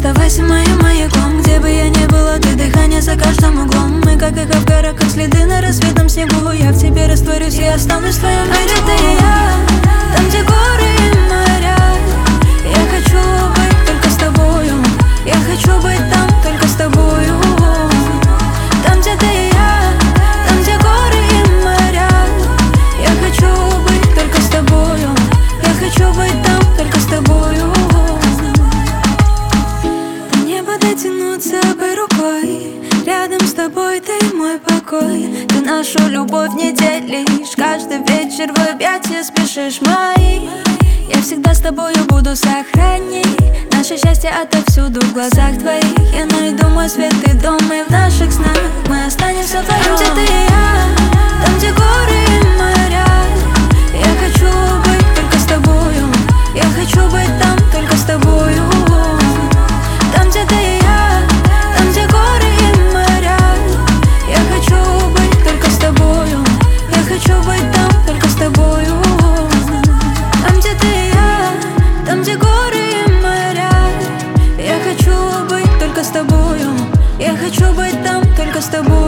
Оставайся моим маяком, где бы я ни была, ты дыхание за каждым углом. Мы как эхо в горах, как следы на рассветном снегу. Я в тебе растворюсь, я останусь в твоем мире. Ты и я, там, где горы и моря. Я хочу быть только с тобою. Я хочу быть там только с тобою. Там, где ты и я, там, где горы и моря. Я хочу быть только с тобою. Я хочу быть там только с тобою. До неба дотянуться бы рукой. Рядом с тобой ты мой покой. Ты нашу любовь не делишь. Каждый вечер в объятия спешишь мои. Я всегда с тобою буду сохранить наше счастье отовсюду в глазах твоих. Я найду мой свет и дом, и в наших снах мы останемся вдвоем. Там, где ты и я, там, где горы и моря. Я хочу быть только с тобою. Я хочу быть там только с тобою. Там, где ты и я, там, где горы и моря. Я хочу быть только с тобою. Я хочу быть там только с тобою. Там, где ты и я, там, где горы и моря. Я хочу быть только с тобою. Я хочу быть там только с тобой.